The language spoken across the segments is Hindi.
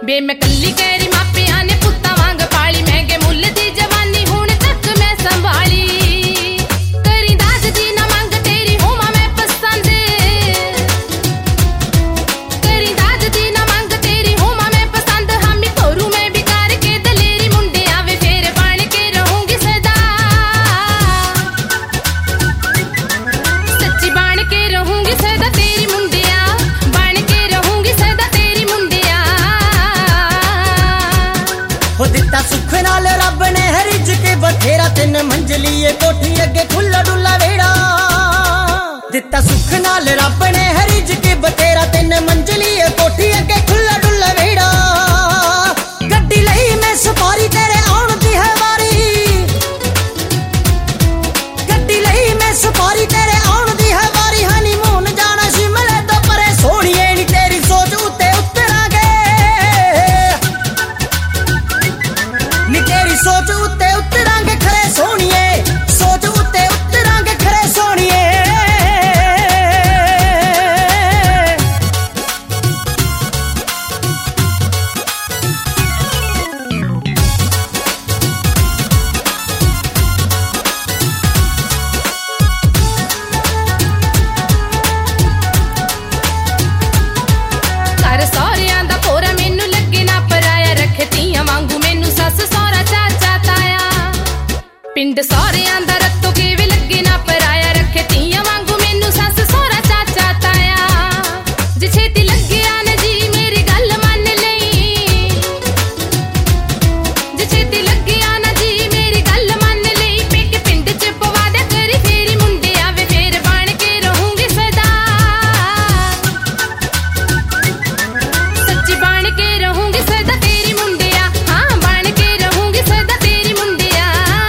बे मैं कल्ली कैरी मापिया ने पुत्ता वांग पाली महंगे मुल दी जवानी हुण तक मैं संभाली करी दाज दी ना मांग तेरी होमा मैं पसंद करी दाज दी ना मांग तेरी होमा मैं पसंद हामी तोरू मैं बिकार के दलेरी मुंडे आवे फेर बन के रहूंगी सदा सच्ची बन के रहूंगी सदा तेरी मुंडिया बन के रहूंगी सदा तेरी मुंडिया हो दिता सुख नाल रब ने हरिज के बथेरा तीन मंजली कोठी अगे खुला डुला वेड़ा दिता सुख नाल रब ने हरिज के बथेरा तीन मंजली कोठी अगे खुला डुला वेड़ा गड्डी लई मैं सफारी तेरे आउण दी है वारी गड्डी लई मैं सफारी तेरे आउण दी है वारी हनीमून जाना शिमले तो परे सोहणीए नी तेरी सोच उत्ते उतरांगे नी तेरी सोच उत्ते उतरांगे खरे सोहणीए सोच उत्ते उतरांगे खरे सोहणीए घर सौरियां दा पोरा मैनू लगे ना पराया रखे तियां वांगू मैनू सस सौरा चाचा ताया पिंड सौरियां दा रत्तो केवे लगे ना पराया रखे तियां वांगू मैनू सस सौरा चाचा ताया जे छेती लगे आन जी मेरी गल मन लई जे छेती लगे आन जी मेरी गल मन लई पेट पिंड च पवा दे करी फेरी मुंडे आवे फेर बन के रहूंगी सदा सच्ची बन के रहूंगी सदा तेरी मुंडिया हाँ बन के रहूंगी सदा तेरी मुंडिया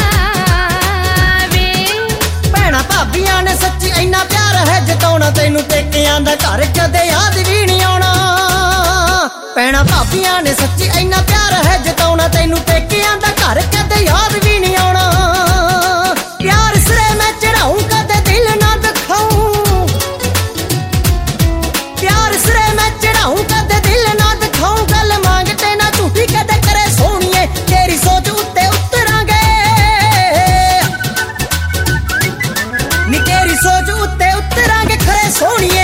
वे भैणा भाबियां ने सच्ची इन्ना प्यार है जताउणा तैनू पेकियां दा घर कदे याद भी नहीं आउणा भैणा भाबियां ने सच्ची इन्ना प्यार है जताउणा तैनू पेकियां दा घर कदे याद भी नहीं आउणा प्यार सिरे मैं चढ़ाऊं कदे दिल ना दिखाऊं प्यार सिरे मैं चढ़ाऊं कदे दिल ना दिखाऊं गल मांगते ना झूठी कदे करे सोहणीए तेरी सोच उत्ते उतरांगे नी तेरी सोच उत्ते उतरांगे खरे सोहणीए